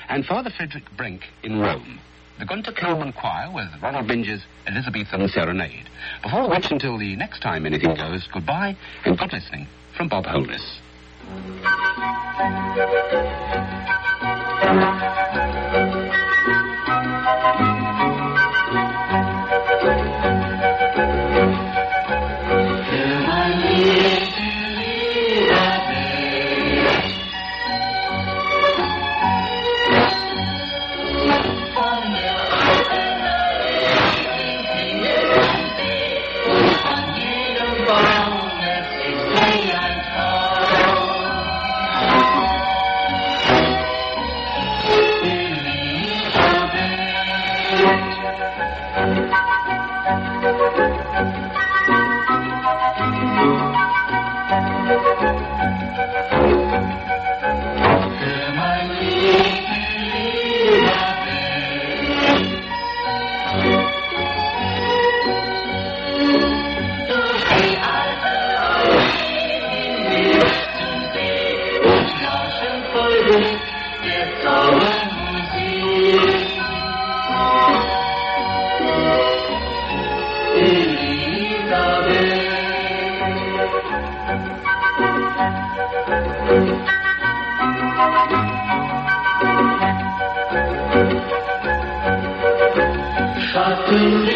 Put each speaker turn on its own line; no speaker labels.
and Father Frederick Brink in Rome. The Gunter Coleman Choir with Ronald Binge's Elizabethan Serenade. Before which, until the next time anything goes, goodbye and good listening from Bob Holness.
Fatima.